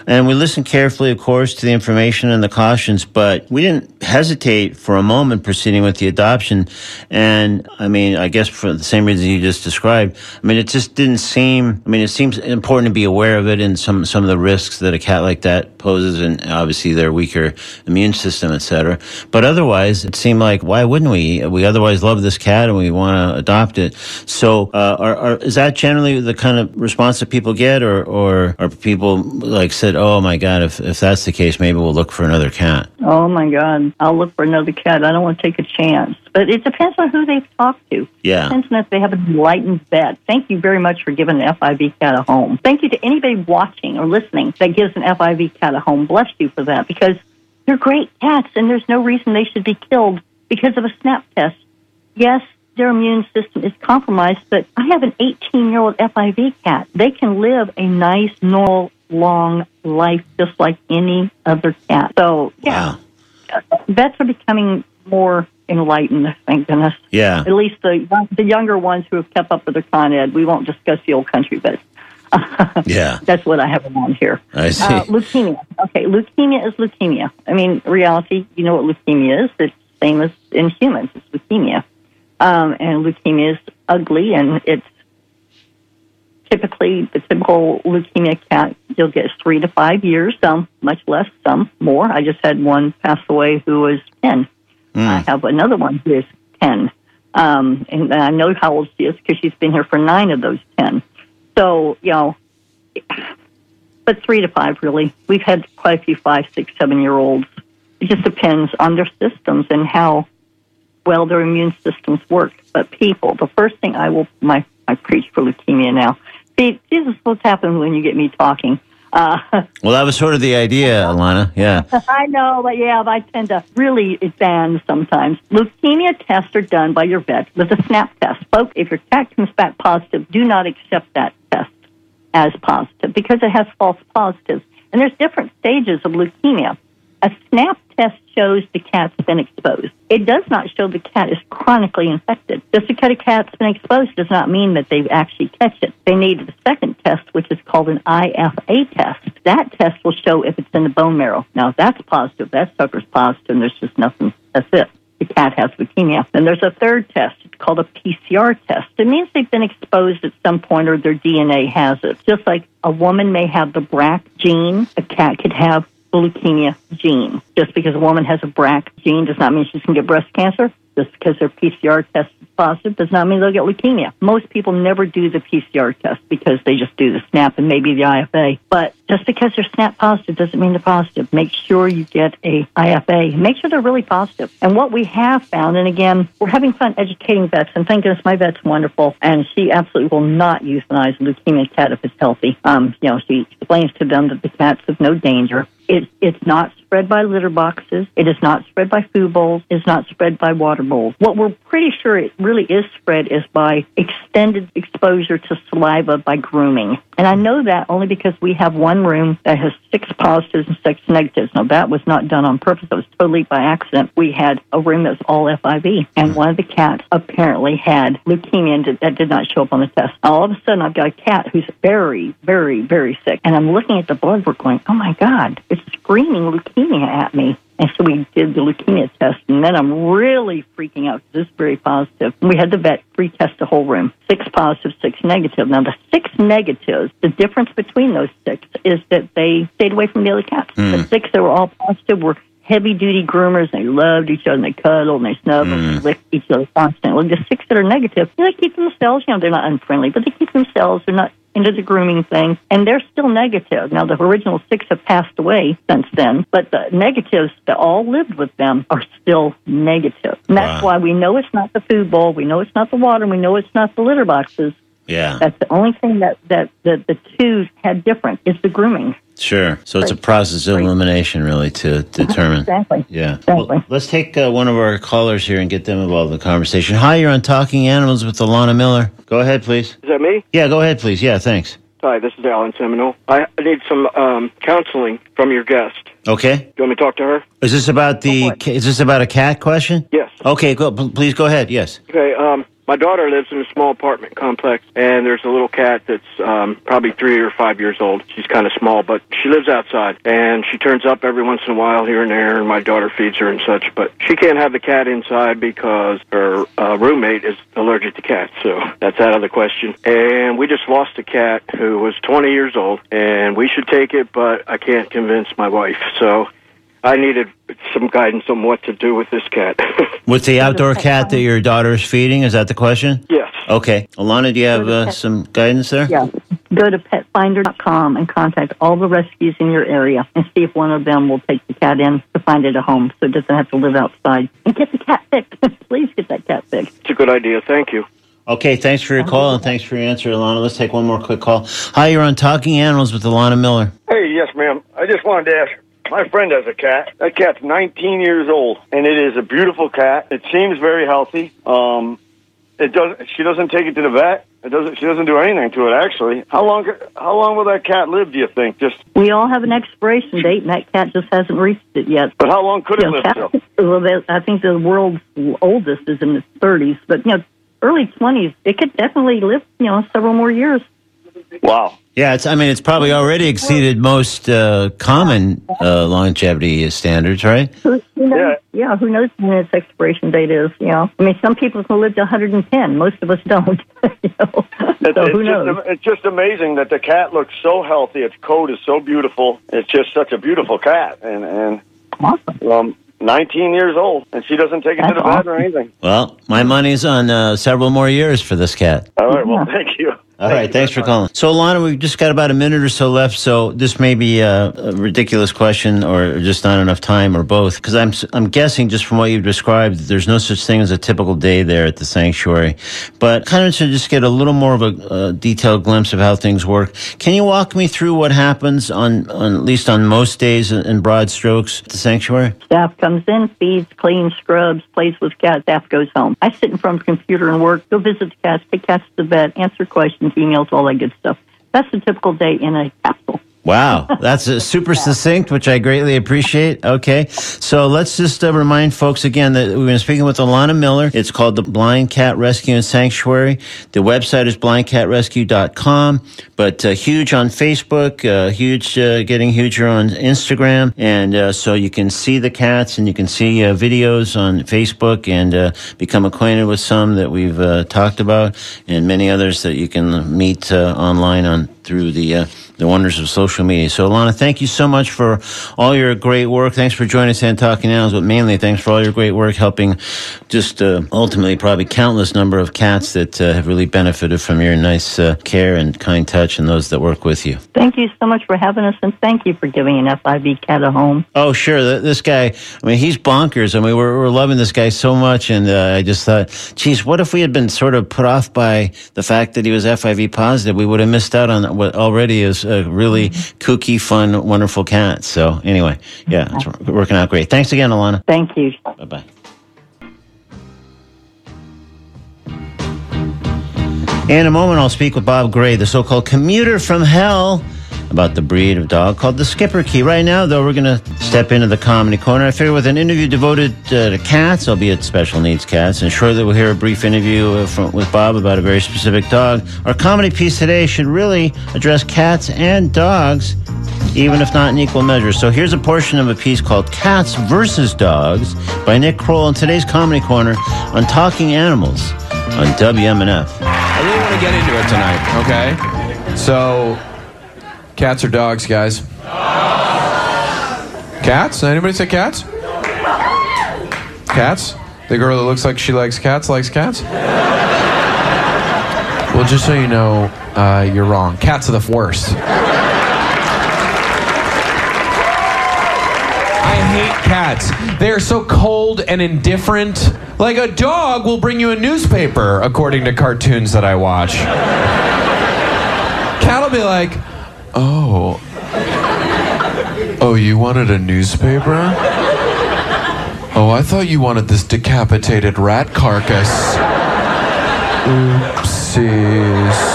Speaker 2: listened carefully, of course, to the information and the cautions, but we didn't hesitate for a moment proceeding with the adoption. And I mean, I guess for the same reason you just described, I mean, it just didn't seem, I mean, it seems important to be aware of it and some, some of the risks that a cat like that poses, and obviously their weaker immune system, et cetera. But otherwise, it seemed like, why wouldn't we? We otherwise love this cat and we want to adopt it. So, uh, are, are, is that generally the kind of response that people get, or, or are people like said, oh my God, if, if that's the case, maybe we'll look for another cat?
Speaker 3: Oh my God, I'll look for another cat. I don't want to take a chance. But it depends on who they've talked to.
Speaker 2: Yeah.
Speaker 3: It depends on if they have an enlightened vet. Thank you very much for giving an F I V cat a home. Thank you to anybody watching or listening that gives an F I V cat a home. Bless you for that, because they're great cats and there's no reason they should be killed because of a SNAP test. Yes, their immune system is compromised, but I have an eighteen-year-old F I V cat. They can live a nice, normal, long life just like any other cat. So, yeah, wow. Vets are becoming more enlightened, thank goodness.
Speaker 2: Yeah.
Speaker 3: At least the the younger ones who have kept up with their Con Ed. We won't discuss the old country vets.
Speaker 2: Yeah.
Speaker 3: That's what I have around here.
Speaker 2: I see.
Speaker 3: Uh, leukemia. Okay, leukemia is leukemia. I mean, reality, you know what leukemia is. It's the same as in humans. It's leukemia. Um, and leukemia is ugly, and it's typically the typical leukemia cat, you'll get three to five years, some much less, some more. I just had one pass away who was ten. Mm. I have another one who is ten. Um, and I know how old she is because she's been here for nine of those ten. So, you know, but three to five, really. We've had quite a few five, six, seven-year-olds. It just depends on their systems and how well their immune systems work. But people, the first thing I will, my, I preach for leukemia now. See, this is what's happening when you get me talking. Uh,
Speaker 2: well, that was sort of the idea, Alana. Yeah.
Speaker 3: I know, but yeah, I tend to really advance sometimes. Leukemia tests are done by your vet with a SNAP test. Folks, if your cat comes back positive, do not accept that test as positive because it has false positives. And there's different stages of leukemia. A SNAP test shows the cat's been exposed. It does not show the cat is chronically infected. Just because a cat's been exposed does not mean that they've actually catch it. They need a second test, which is called an I F A test. That test will show if it's in the bone marrow. Now, if that's positive, that sucker's positive, and there's just nothing. That's it. The cat has leukemia. Then there's a third test. It's called a P C R test. It means they've been exposed at some point or their D N A has it. Just like a woman may have the B R C A gene, a cat could have the leukemia gene. Just because a woman has a B R C A gene does not mean she can get breast cancer. Just because their P C R test is positive does not mean they'll get leukemia. Most people never do the P C R test because they just do the SNAP and maybe the I F A. But just because they're SNAP positive doesn't mean they're positive. Make sure you get a I F A. Make sure they're really positive. And what we have found, and again, we're having fun educating vets, and thank goodness my vet's wonderful, and she absolutely will not euthanize a leukemia cat if it's healthy. Um, you know, she explains to them that the cat's of no danger. It, it's not spread by litter boxes. It is not spread by food bowls. It's not spread by water bowls. What we're pretty sure it really is spread is by extended exposure to saliva by grooming. And I know that only because we have one room that has six positives and six negatives. Now, that was not done on purpose. It was totally by accident. We had a room that was all F I V, and one of the cats apparently had leukemia and that did not show up on the test. All of a sudden, I've got a cat who's very, very, very sick, and I'm looking at the blood work going, oh, my God, it's screaming leukemia at me. And so we did the leukemia test, and then I'm really freaking out because this is very positive. We had the vet retest the whole room. Six positive, six negative. Now, the six negatives, the difference between those six is that they stayed away from the other cats. Mm. The six that were all positive were heavy-duty groomers. They loved each other, and they cuddled, and they snuggled, mm. and they licked each other constantly. The six that are negative, they keep themselves, you know, they're not unfriendly, but they keep themselves. They're not into the grooming thing, and they're still negative. Now, the original six have passed away since then, but the negatives that all lived with them are still negative. And that's wow. why we know it's not the food bowl, we know it's not the water, and we know it's not the litter boxes.
Speaker 2: Yeah.
Speaker 3: That's the only thing that, that, that the two had different is the grooming.
Speaker 2: Sure. So it's a process of elimination, really, to determine.
Speaker 3: Exactly.
Speaker 2: Yeah.
Speaker 3: Exactly.
Speaker 2: Well, let's take uh, one of our callers here and get them involved in the conversation. Hi, you're on Talking Animals with Alana Miller. Go ahead, please.
Speaker 4: Is that me?
Speaker 2: Yeah, go ahead, please. Yeah, thanks.
Speaker 4: Hi, this is Alan Seminole. I need some um, counseling from your guest.
Speaker 2: Okay.
Speaker 4: You want me to talk to her?
Speaker 2: Is this about the? Is this about a cat question?
Speaker 4: Yes.
Speaker 2: Okay. Go. Please go ahead. Yes.
Speaker 4: Okay. Um, My daughter lives in a small apartment complex, and there's a little cat that's um, probably three or five years old. She's kind of small, but she lives outside, and she turns up every once in a while here and there, and my daughter feeds her and such. But she can't have the cat inside because her uh, roommate is allergic to cats, so that's out of the question. And we just lost a cat who was twenty years old, and we should take it, but I can't convince my wife, so I needed some guidance on what to do with this cat.
Speaker 2: With the outdoor cat that your daughter is feeding, is that the question?
Speaker 4: Yes.
Speaker 2: Okay. Alana, do you have uh, some guidance there?
Speaker 3: Yeah. Go to pet finder dot com and contact all the rescues in your area and see if one of them will take the cat in to find it a home so it doesn't have to live outside. And get the cat fixed. Please get that cat fixed.
Speaker 4: It's a good idea. Thank you.
Speaker 2: Okay, thanks for your call and thanks for your answer, Alana. Let's take one more quick call. Hi, you're on Talking Animals with Alana Miller.
Speaker 5: Hey, yes, ma'am. I just wanted to ask. My friend has a cat. That cat's nineteen years old, and it is a beautiful cat. It seems very healthy. Um, it doesn't. She doesn't take it to the vet. It doesn't. She doesn't do anything to it. Actually, how long? How long will that cat live? Do you think? Just.
Speaker 3: We all have an expiration date, and that cat just hasn't reached it yet.
Speaker 5: But how long could it
Speaker 3: You know,
Speaker 5: live
Speaker 3: cat-
Speaker 5: till?
Speaker 3: well, they- I think the world's oldest is in its thirties, but you know, early twenties. It could definitely live, you know, several more years.
Speaker 5: Wow.
Speaker 2: Yeah, it's. I mean, it's probably already exceeded most uh, common uh, longevity standards, right?
Speaker 3: Who, who knows? Yeah. yeah, who knows when its expiration date is? You know, I mean, some people can live to one hundred ten. Most of us don't. you know?
Speaker 5: It,
Speaker 3: so
Speaker 5: it's
Speaker 3: who knows?
Speaker 5: Just, it's just amazing that the cat looks so healthy. Its coat is so beautiful. It's just such a beautiful cat, and and
Speaker 3: Awesome.
Speaker 5: um, nineteen years old, and she doesn't take it
Speaker 3: That's
Speaker 5: to the vet
Speaker 3: awesome.
Speaker 5: or anything.
Speaker 2: Well, my money's on uh, several more years for this cat.
Speaker 5: All right. Well,
Speaker 3: Yeah.
Speaker 5: thank you.
Speaker 2: All right, thanks for calling. So, Alana, we've just got about a minute or so left, so this may be a, a ridiculous question or just not enough time or both, because I'm I'm guessing just from what you've described that there's no such thing as a typical day there at the sanctuary. But kind of to just get a little more of a, a detailed glimpse of how things work, can you walk me through what happens on, on at least on most days in broad strokes at the sanctuary?
Speaker 3: Staff comes in, feeds, cleans, scrubs, plays with cats. Staff goes home. I sit in front of the computer and work, go visit the cats, take cats to the vet, answer questions, emails, all that good stuff. That's a typical day in a capsule.
Speaker 2: Wow, that's uh, super succinct, which I greatly appreciate. Okay, so let's just uh, remind folks again that we've been speaking with Alana Miller. It's called the Blind Cat Rescue and Sanctuary. The website is blind cat rescue dot com, but uh, huge on Facebook, uh, huge, uh, getting huger on Instagram, and uh, so you can see the cats and you can see uh, videos on Facebook and uh, become acquainted with some that we've uh, talked about and many others that you can meet uh, online on through the uh, the wonders of social media. So, Alana, thank you so much for all your great work. Thanks for joining us on Talking Animals, but mainly thanks for all your great work helping just uh, ultimately probably countless number of cats that uh, have really benefited from your nice uh, care and kind touch and those that work with you.
Speaker 3: Thank you so much for having us, and thank you for giving an F I V cat a home.
Speaker 2: Oh, sure. Th- This guy, I mean, he's bonkers. I mean, we're, we're loving this guy so much, and uh, I just thought, geez, what if we had been sort of put off by the fact that he was F I V positive? We would have missed out on what already is a really kooky, fun, wonderful cat. So anyway, yeah, it's working out great. Thanks again, Alana.
Speaker 3: Thank you.
Speaker 2: Bye-bye. In a moment, I'll speak with Bob Gray, the so-called commuter from hell, about the breed of dog called the Skipper Key. Right now, though, we're going to step into the comedy corner. I figure with an interview devoted uh, to cats, albeit special needs cats, and shortly we'll hear a brief interview uh, from, with Bob about a very specific dog. Our comedy piece today should really address cats and dogs, even if not in equal measure. So here's a portion of a piece called Cats versus Dogs by Nick Kroll in today's Comedy Corner on Talking Animals on W M N F.
Speaker 6: I really want to get into it tonight, okay? So, cats or dogs, guys? Cats? Anybody say cats? Cats? The girl that looks like she likes cats likes cats? Well, just so you know, uh, you're wrong. Cats are the worst. I hate cats. They are so cold and indifferent. Like a dog will bring you a newspaper, according to cartoons that I watch. Cat will be like, oh. Oh, you wanted a newspaper? Oh, I thought you wanted this decapitated rat carcass. Oopsies.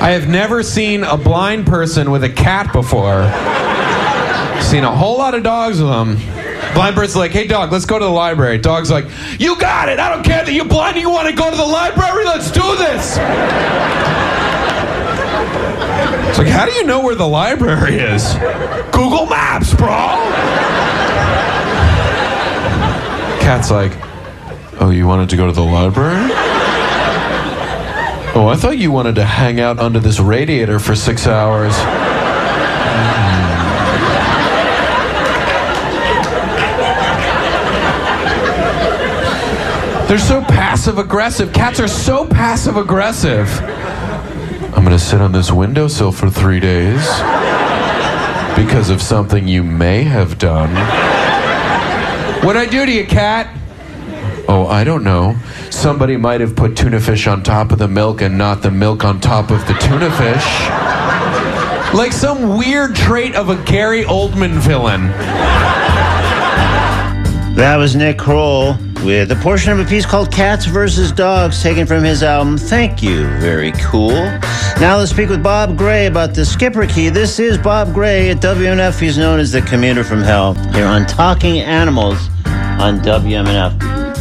Speaker 6: I have never seen a blind person with a cat before. Seen a whole lot of dogs with them. Blind person's like, hey, dog, let's go to the library. Dog's like, you got it. I don't care that you're blind. You want to go to the library? Let's do this. It's like, how do you know where the library is? Google Maps, bro. Cat's like, oh, you wanted to go to the library? Oh, I thought you wanted to hang out under this radiator for six hours. They're so passive-aggressive. Cats are so passive-aggressive. I'm going to sit on this windowsill for three days because of something you may have done. What'd I do to you, cat? Oh, I don't know. Somebody might have put tuna fish on top of the milk and not the milk on top of the tuna fish. Like some weird trait of a Gary Oldman villain.
Speaker 2: That was Nick Kroll with a portion of a piece called Cats versus Dogs, taken from his album Thank You. Very cool. Now let's speak with Bob Gray about the Skipper Key. This is Bob Gray at W M N F. He's known as the commuter from hell here on Talking Animals on W M N F.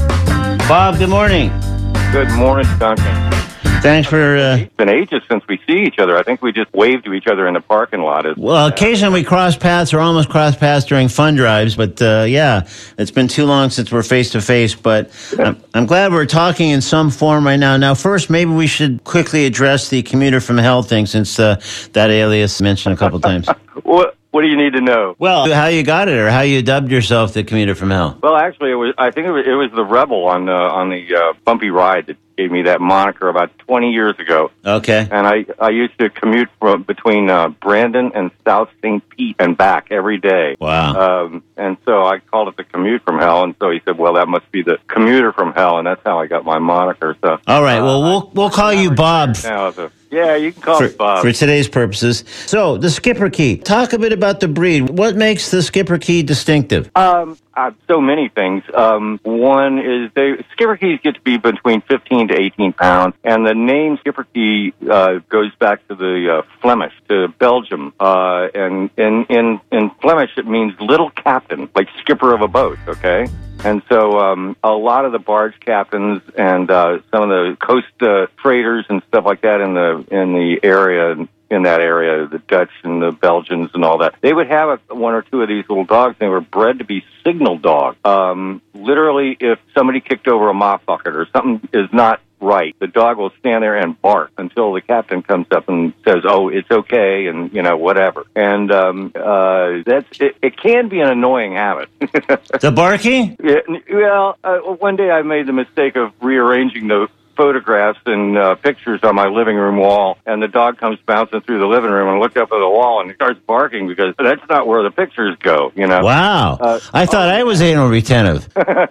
Speaker 2: Bob, good morning.
Speaker 7: Good morning, Duncan.
Speaker 2: Thanks for... Uh,
Speaker 7: It's been ages since we see each other. I think we just waved to each other in the parking lot. It's,
Speaker 2: well, occasionally we cross paths or almost cross paths during fun drives, but uh, yeah, it's been too long since we're face-to-face, but I'm, I'm glad we're talking in some form right now. Now, first, maybe we should quickly address the commuter from hell thing, since uh, that alias mentioned a couple times.
Speaker 7: What What do you need to know?
Speaker 2: Well, how you got it, or how you dubbed yourself the commuter from hell?
Speaker 7: Well, actually, it was. I think it was, it was the Rebel on the on the uh, bumpy ride that gave me that moniker about twenty years ago.
Speaker 2: Okay.
Speaker 7: And I, I used to commute from between uh, Brandon and South Saint Pete and back every day.
Speaker 2: Wow.
Speaker 7: Um, and so I called it the commute from hell. And so he said, well, that must be the commuter from hell. And that's how I got my moniker. So.
Speaker 2: All right. Well, we'll we'll call you Bob.
Speaker 7: Now, so, yeah, you can call
Speaker 2: For,
Speaker 7: me Bob.
Speaker 2: for today's purposes. So, the Skipper Key. Talk a bit about the breed. What makes the Skipper Key distinctive?
Speaker 7: Um, uh, so many things. Um, one is they Skipper Keys get to be between fifteen to eighteen pounds, and the name Skipper Key uh, goes back to the uh, Flemish, to Belgium, uh, and in in in Flemish it means little captain, like skipper of a boat. Okay. And so um, a lot of the barge captains and uh, some of the coast uh, freighters and stuff like that in the in the area, in that area, the Dutch and the Belgians and all that, they would have a, one or two of these little dogs. They were bred to be signal dogs. Um, literally, if somebody kicked over a mop bucket or something is not right, the dog will stand there and bark until the captain comes up and says, oh, it's okay, and, you know, whatever. And um, uh, that's it, it can be an annoying habit.
Speaker 2: The barking?
Speaker 7: Yeah, well, uh, one day I made the mistake of rearranging the photographs and uh, pictures on my living room wall, and the dog comes bouncing through the living room and I look up at the wall and he starts barking because that's not where the pictures go, you know.
Speaker 2: Wow. Uh, I thought oh, I was anal retentive.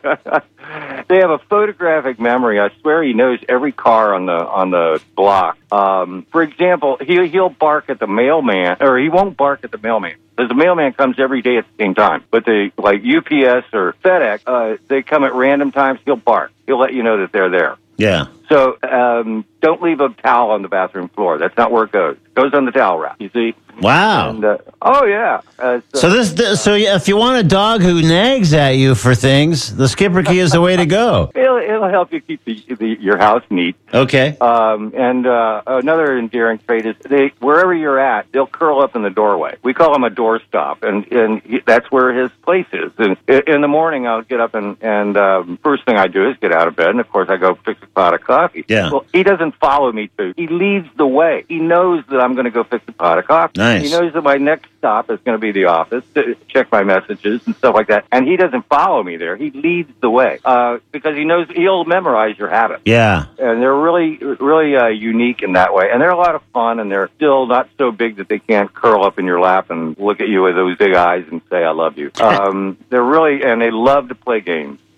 Speaker 7: They have a photographic memory. I swear he knows every car on the on the block. Um, for example, he, he'll bark at the mailman, or he won't bark at the mailman, because the mailman comes every day at the same time. But they, like U P S or FedEx, uh, they come at random times. He'll bark. He'll let you know that they're there.
Speaker 2: Yeah.
Speaker 7: So um, don't leave a towel on the bathroom floor. That's not where it goes. It goes on the towel rack, you see.
Speaker 2: Wow.
Speaker 7: And, uh, oh, yeah. Uh, so,
Speaker 2: so this, this, so if you want a dog who nags at you for things, the Skipper Key is the way to go.
Speaker 7: It'll, it'll help you keep the, the, your house neat.
Speaker 2: Okay.
Speaker 7: Um, and uh, another endearing trait is they wherever you're at, they'll curl up in the doorway. We call him a doorstop, and and he, that's where his place is. And in the morning, I'll get up and and um, first thing I do is get out of bed, and of course I go fix a pot of coffee.
Speaker 2: Yeah.
Speaker 7: Well, he doesn't follow me to. He leads the way. He knows that I'm going to go fix a pot of coffee.
Speaker 2: Nice.
Speaker 7: He knows that my next stop is going to be the office to check my messages and stuff like that. And he doesn't follow me there. He leads the way uh, because he knows he'll memorize your habits.
Speaker 2: Yeah.
Speaker 7: And they're really, really uh, unique in that way. And they're a lot of fun, and they're still not so big that they can't curl up in your lap and look at you with those big eyes and say, I love you. Um, they're really, and they love to play games.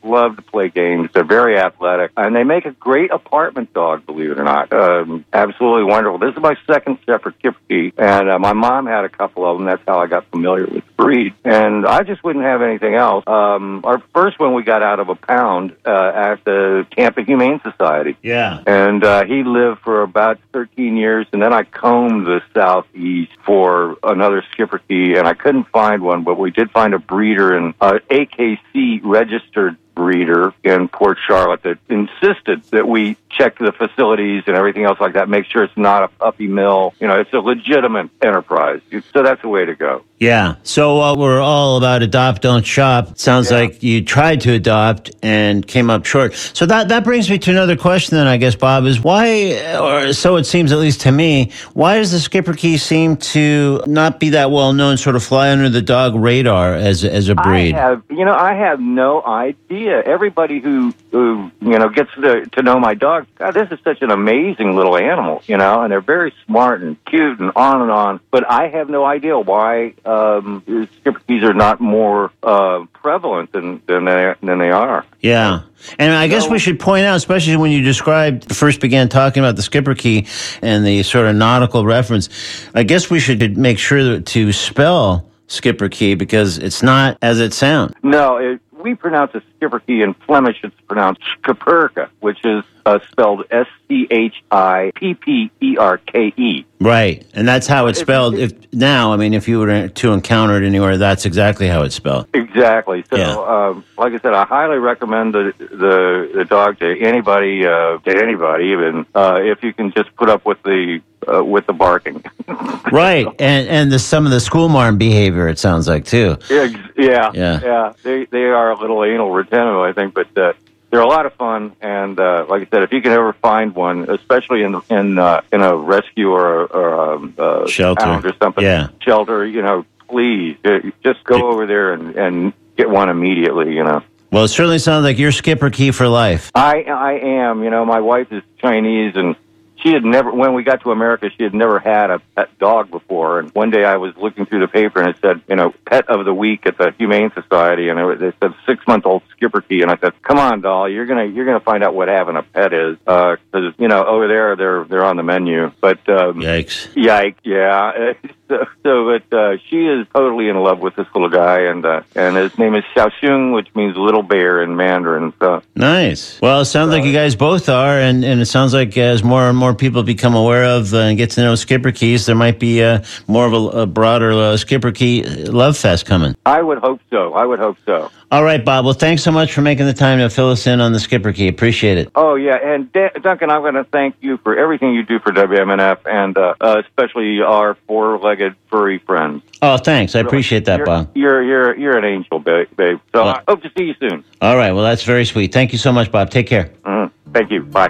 Speaker 7: love to play games. They're very athletic, and they make a great apartment dog, believe it or not. Um, absolutely wonderful. This is my second Shepherd Schipperke, and uh, my mom had a couple of them. That's how I got familiar with the breed, and I just wouldn't have anything else. Um, our first one we got out of a pound uh, at the Tampa Humane Society.
Speaker 2: Yeah.
Speaker 7: And uh, he lived for about thirteen years, and then I combed the southeast for another Schipperke, and I couldn't find one, but we did find a breeder, and uh, A K C registered breeder in Port Charlotte that insisted that we check the facilities and everything else like that, make sure it's not a puppy mill. You know, it's a legitimate enterprise. So that's the way to go.
Speaker 2: Yeah. So uh, we're all about adopt, don't shop. Sounds
Speaker 7: Yeah.
Speaker 2: like you tried to adopt and came up short. So that, that brings me to another question then, I guess, Bob, is why, or so it seems at least to me, why does the Schipperke seem to not be that well known, sort of fly under the dog radar as, as a breed?
Speaker 7: I have, you know, I have no idea. Everybody who, who you know, gets to, to know my dog, God, this is such an amazing little animal, you know, and they're very smart and cute and on and on. But I have no idea why um, Schipperkes are not more uh, prevalent than than they, than they are.
Speaker 2: Yeah. And I guess we should point out, especially when you described, first began talking about the Schipperke and the sort of nautical reference, I guess we should make sure to spell Schipperke because it's not as it sounds.
Speaker 7: No, it, we pronounce a Schipperke in Flemish. It's pronounced Schipperke, which is uh, spelled S C H I P P E R K E.
Speaker 2: Right, and that's how it's spelled. If now, I mean, if you were to encounter it anywhere, that's exactly how it's spelled.
Speaker 7: Exactly. So,
Speaker 2: Yeah.
Speaker 7: um, like I said, I highly recommend the the, the dog to anybody, uh, to anybody, even uh, if you can just put up with the uh, with the barking.
Speaker 2: Right, and and the some of the schoolmarm behavior, it sounds like too.
Speaker 7: Yeah, yeah,
Speaker 2: Yeah.
Speaker 7: yeah. They they are a little anal retentive, I think, but uh, they're a lot of fun. And uh, like I said, if you can ever find one, especially in in uh, in a rescue or or um, uh,
Speaker 2: Shelter.
Speaker 7: pound or something,
Speaker 2: Yeah.
Speaker 7: shelter, you know, please uh, just go over there and and get one immediately. You know.
Speaker 2: Well, it certainly sounds like you're Schipperke for life.
Speaker 7: I I am. You know, my wife is Chinese, and she had never, when we got to America, she had never had a pet dog before. And one day I was looking through the paper and it said, you know, pet of the week at the Humane Society, and it, it said six month old Schipperke. And I said, come on, doll, you're gonna you're gonna find out what having a pet is, because uh, you know over there they're they're on the menu. But um,
Speaker 2: Yikes!
Speaker 7: Yike, yeah. So, so but uh, she is totally in love with this little guy, and uh, and his name is Xiaoxun, which means little bear in Mandarin. So
Speaker 2: Nice. Well, it sounds like you guys both are, and, and it sounds like as more and more people become aware of uh, and get to know Schipperkes, there might be uh, more of a, a broader uh, Schipperke love fest coming.
Speaker 7: I would hope so. I would hope so.
Speaker 2: All right, Bob. Well, thanks so much for making the time to fill us in on the Schipperke. Appreciate it.
Speaker 7: Oh, yeah. And D- Duncan, I'm going to thank you for everything you do for W M N F, and uh, uh, especially our four-legged furry friends.
Speaker 2: Oh, thanks. I appreciate that,
Speaker 7: you're,
Speaker 2: Bob.
Speaker 7: You're you're you're an angel, babe. babe. So
Speaker 2: Well-
Speaker 7: I hope to see you soon.
Speaker 2: All right. Well, that's very sweet. Thank you so much, Bob. Take care.
Speaker 7: Mhm. Thank you. Bye.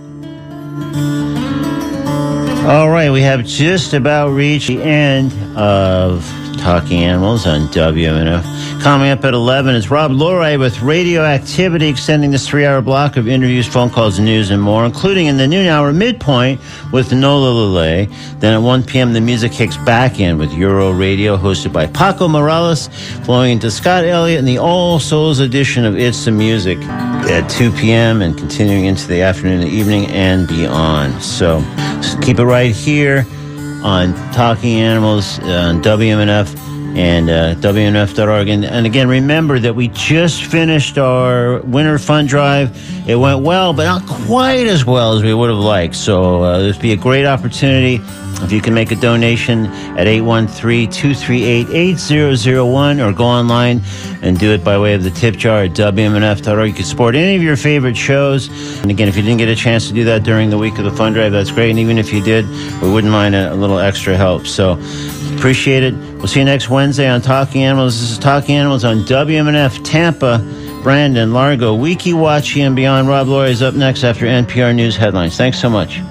Speaker 2: All right. We have just about reached the end of Talking Animals on W M N F. Coming up at eleven is Rob Loray with Radioactivity, extending this three-hour block of interviews, phone calls, news, and more, including in the noon hour midpoint with Nola Lele. Then at one p.m., the music kicks back in with Euro Radio, hosted by Paco Morales, flowing into Scott Elliott and the All Souls edition of It's the Music at two p.m. and continuing into the afternoon, the evening, and beyond. So just keep it right here on Talking Animals on W M N F and uh, W M N F dot org. And, and again, remember that we just finished our winter fund drive. It went well, but not quite as well as we would have liked. So uh, this would be a great opportunity if you can make a donation at eight one three, two three eight, eight zero zero one or go online and do it by way of the tip jar at W M N F dot org. You can support any of your favorite shows. And again, if you didn't get a chance to do that during the week of the fund drive, that's great. And even if you did, we wouldn't mind a, a little extra help. So appreciate it. We'll see you next Wednesday on Talking Animals. This is Talking Animals on W M N F Tampa, Brandon, Largo, Weeki Wachee, and beyond. Rob Loray is up next after N P R News headlines. Thanks so much.